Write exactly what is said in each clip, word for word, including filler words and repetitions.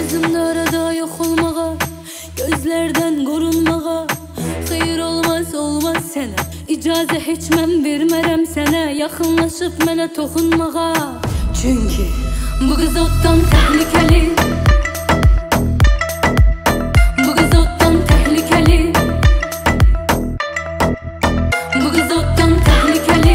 Lazımdı arada yok olmağa, gözlerden korunmağa. Xeyir olmaz olmaz sənə, icazə heç mən vermərəm sənə yaxınlaşıb mənə toxunmağa. Çünki bu qız otdan təhlükəli, bu qız otdan təhlükəli, bu qız otdan təhlükəli.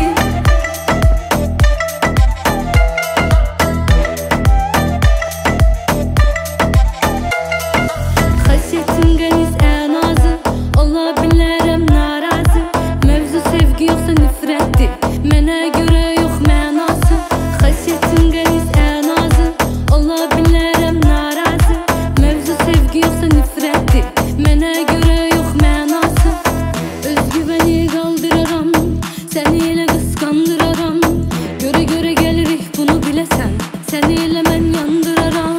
Xasiyyətin qəniz ən azı, ola bilərəm narazı. Mövzu sevgi yoxsa nifrətdir, mənə görə yox mənası. Xasiyyətin qəniz ən azı, ola bilərəm narazı. Mövzu sevgi yoxsa nifrətdir, mənə görə yox mənası. Özgüvəni qaldıraram, səni elə qısqandıraram. Görə görə gəlirik bunu biləsən, səni elə mən yandıraram.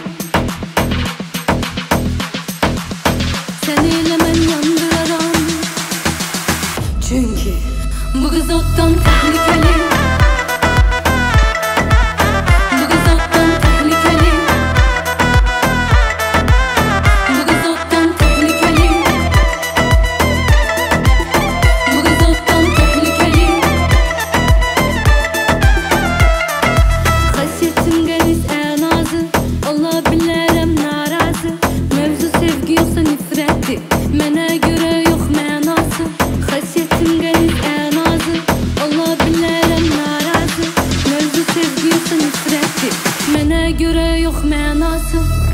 Səni elə mən yandıraram. Çünki bu qız otdan təhlükəli, bu qız otdan təhlükəli, bu qız otdan təhlükəli, bu qız otdan təhlükəli. Xasiyyətin qəniz ən azı, ola bilərəm narazı. Mövzu sevgi yoxsa nifrətdir, mənə görə yox mənası. Xasiyyətin qəniz ən azı, ola bilərəm narazı. Mövzu sevgi yoxsa nifrətdir, mənə görə yox mənası.